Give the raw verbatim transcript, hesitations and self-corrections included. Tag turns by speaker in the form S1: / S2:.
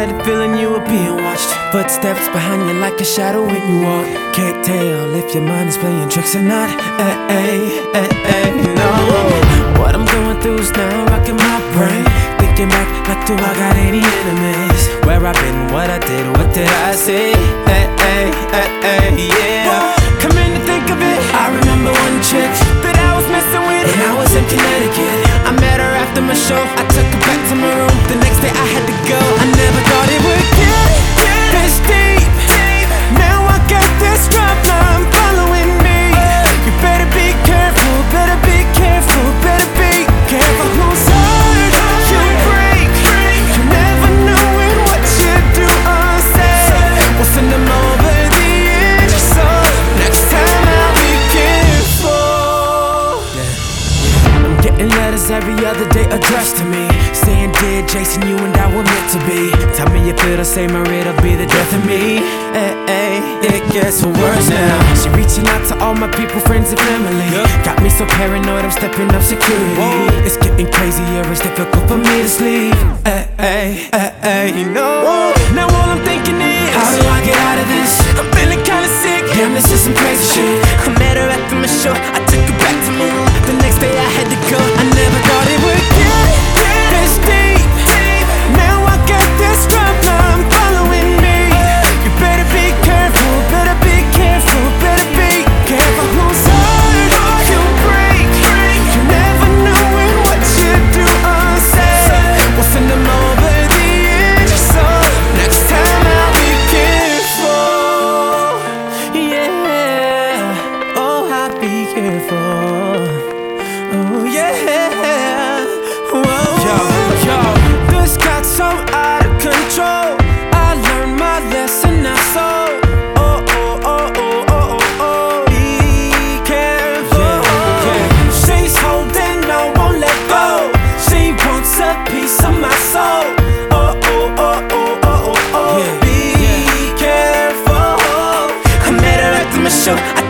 S1: had the feeling you were being watched. Footsteps behind you like a shadow when you walk. Can't tell if your mind is playing tricks or not. Ay, ay, ay, ay, no. What I'm going through is now rocking my brain. Thinking back, like, do I got any enemies? Where I've been, what I did, what did I say? Ay, ay, ay, ay, yeah. Come in to think of it, I remember one chick that I was messing with when I was in Connecticut. I met her after my show, I took her back to my room. The next day I had to go. I never thought it would get this deep. Now I got this problem following me. You better be careful, better be careful, better be careful whose heart you break. You never know when what you do or say will send them over the edge. So next time I'll be careful. I'm getting letters every other day addressed to me, saying, dear Jason, you and I were meant to be. Tell me if it'll say my it'll be the death of me. Hey, hey, it gets worse now. She reaching out to all my people, friends and family. Got me so paranoid, I'm stepping up security. Whoa. It's getting crazier, it's difficult for me to sleep. Hey, hey, hey, hey, you know. Now all I'm thinking is, how do I get out of this? I'm feeling kinda sick. Damn, this is some crazy shit. I met her after my show, I took her back to my room. The next day I had to go. I never thought it would get this deep. Now I got this problem following me. You better be careful, better be careful, better be careful whose heart you break. You never know when what you do or say will send them over the edge. So next time I'll be careful. Yeah, oh, I'll be careful. Oh yeah. Whoa. Yo, yo, this got so out of control. I learned my lesson now, so oh, oh, oh, oh, oh, oh, oh. Be careful. Yeah, yeah. She's holding on, won't let go. She wants a piece of my soul. Oh, oh, oh, oh, oh, oh, oh. Yeah, be yeah. careful. I met her after my show. I